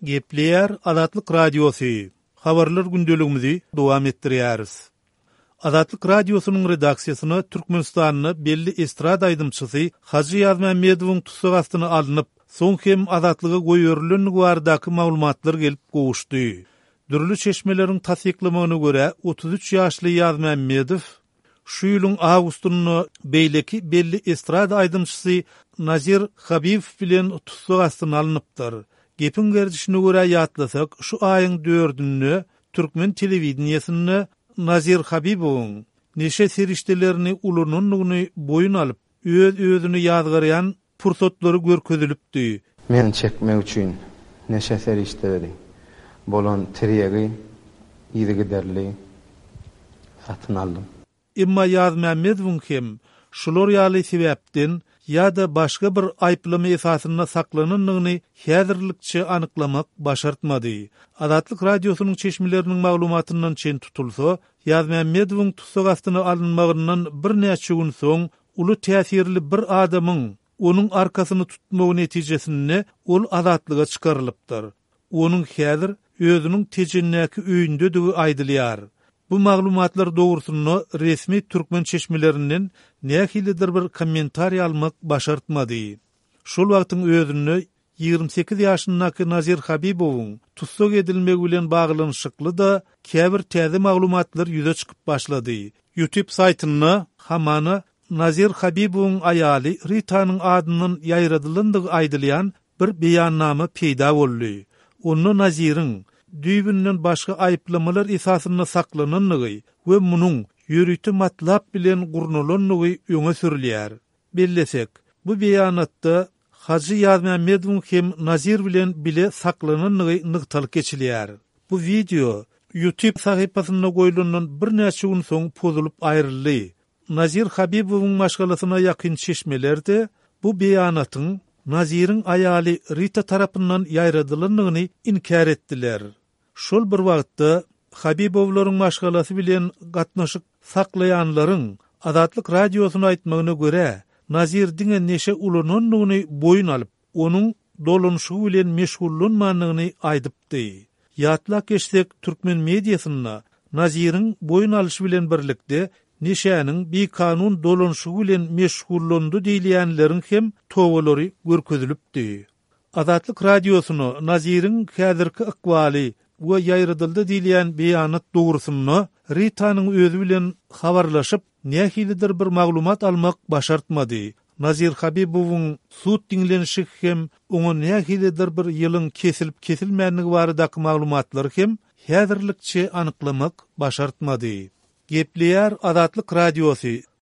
Gepleyer Azatlyk Radiosu. Habarlar gündeligimizi dowam etdirýäris. Azatlyk Radiosunyň redaksiýasyny Türkmenistanyň belli estrada aýdymçysy Haji Ýazmammedowyň tutsak astyna alınıp, soň hem azatlyga goýurylan baradaky maglumatlar gelip gowuşdy. Dürli çeşmeleriň tasdiklamagyna görä 33 ýaşly Ýazmammedow şu ýylyň awgustuny beýleki belli estrada aýdymçysy Nazir Habibow bilen tutsak astyna alınıpdyr. Gepin gerdişine göre ýatlasak, şu aýyň 4-nde Türkmen telewizionyny Nazir Habibowň neşe serişdelerini ulununlygyny boyun alyp, öz-özüni ýazgaryan pursatlary görkezilipdi. Men çekmek üçin neşe serişdeleri bolan tirýegi ýygy giderli satyn aldım. Emma Ýazmammedowyň hem şular ýaly sebäpden ýa-da başga bir aýplama esasyna saklananlygyny häzirlikçe anyklamak başartmady. Azatlyk Radiosunyň çeşmeleriniň maglumatyndan çen tutulsa, Ýazmammedowyň tutsak astyna alınmagyndan bir näçe gün soň uly täsirli bir adamyň onuň arkasyny tutmagy netijesinde ol azatlyga çykarylypdyr. Onuň häzir özüniň tejennäki öýündedigi aýdylýar. Bu maglumatlar dogrusyny resmi türkmen çeşmelerinden nähilidir bir kommentariýa almak başartmady. Şol wagtyň özüni 28 ýaşyndaky Nazir Habibowyň tutsak edilmegi bilen baglanyşykly da käbir täze maglumatlar ýüze çykyp başlady. YouTube saýtyny hamana Nazir Habibowyň aýaly Ritanyň adynyň ýaýradylandygy aýdylýan bir beýannama peýda boldy. Onu Naziriň düýbünden başga aýplamalar esasyna saklananlygy we munyň ýürüti matlap bilen gurnulanlygy öňe sürilýär. Bellesek, bu beýanatda Haji Ýazmammedowyň hem Nazir bilen bile saklananlygy nyktaly geçilýär. Bu video YouTube sahypasyna goýulandan bir näçe gün soň pozulup aýryldy. Nazir Habibowyň maşgalasyna ýakyn çeşmelerde bu beýanatyň Naziriň aýaly Rita tarapyndan ýaýradylanlygyny inkar etdiler. Şol bir wagtda Habibowlaryň maşgalasy bilen gatnaşyk saklayanlaryň Azatlyk Radiosuny aýtmagyna görä, Nazir diňe neşe ulananlygyny boyun alyp, onuň dolanşygy bilen meşgullanmanlygyny aýdypdy. Ýatlak geçsek türkmen mediasyna Naziriň boyun alyşı bilen birlikde neşäniň bir kanun dolanşygy bilen meşgullandy diýilýänleriň hem towalary görkezilipdi. Azatlyk Radiosuny Naziriň häzirki ykbaly we ýaýradyldy diýilýän beýanat dogrusyny Ritanyň özü bilen habarlaşyp, nähilidir bir maglumat almak başartmady. Nazir Habibowyň sud diňlenişi hem oňa nähilidir bir ýylyň kesilip kesilmänligi baradaky maglumatlary hem häzirlikçe anyklamak başartmady. Gepleyer Azatlyk Radiosu